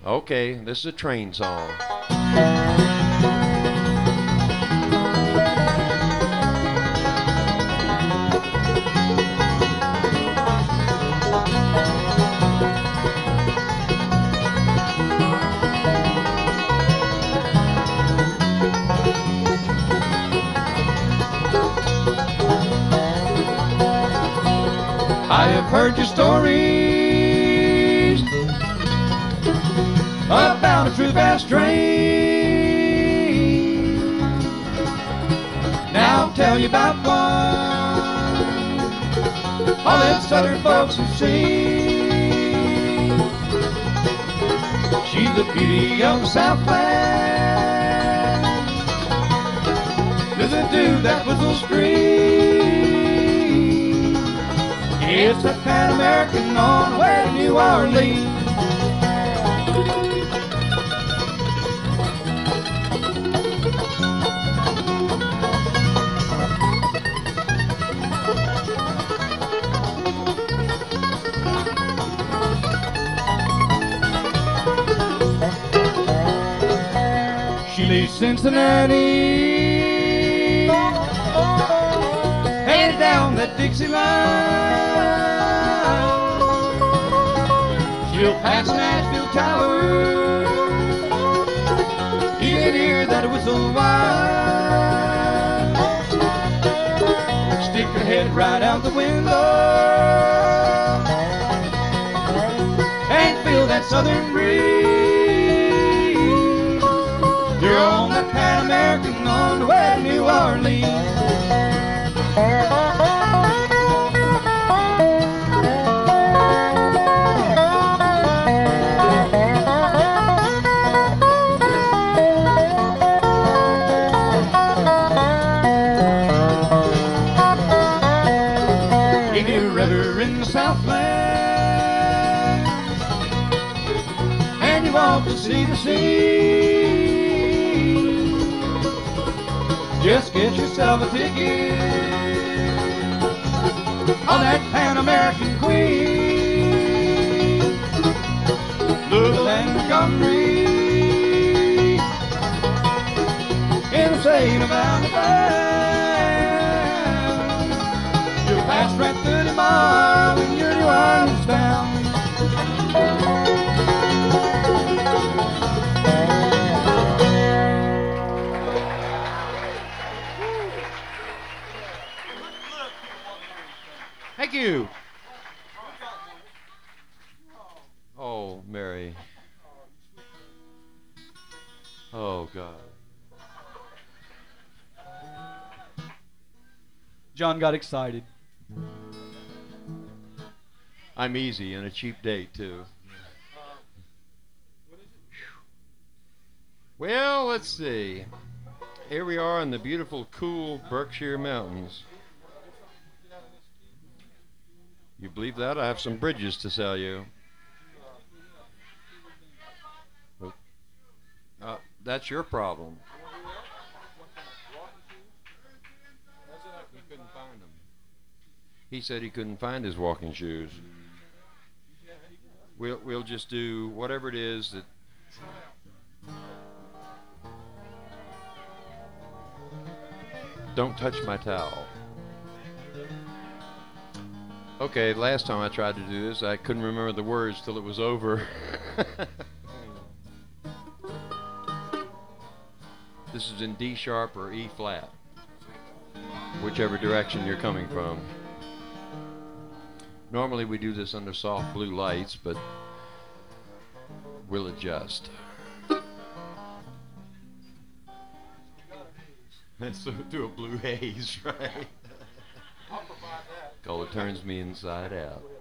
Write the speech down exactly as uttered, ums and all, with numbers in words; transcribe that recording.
Okay, this is a train song. I have heard your stories about a true fast train. Now I'll tell you about one all them southern folks have seen. She's the beauty of the Southland. There's a dude that whistles green. It's a Pan American on the way to New Orleans. She leaves Cincinnati, headed down that Dixie line. She'll pass Nashville Tower, you can hear that whistle whine. Stick her head right out the window and feel that southern breeze. You're on that Pan American on the way to New Orleans. River in the Southland, and you want to see the sea. Just get yourself a ticket on that Pan American Queen. Louisville, Montgomery, in the same amount of time. You'll pass right through tomorrow when you're New Orleans bound. Thank you. Oh, Mary. Oh, God. John got excited. I'm easy and a cheap date, too. Well, let's see. Here we are in the beautiful, cool Berkshire Mountains. You believe that? I have some bridges to sell you. Uh, that's your problem. He couldn't find them. He said he couldn't find his walking shoes. We'll we'll just do whatever it is that. Don't touch my towel. Okay, last time I tried to do this, I couldn't remember the words till it was over. This is in D sharp or E flat, whichever direction you're coming from. Normally we do this under soft blue lights, but we'll adjust. Let's do a blue haze, right? I'll provide that. Color turns me inside out.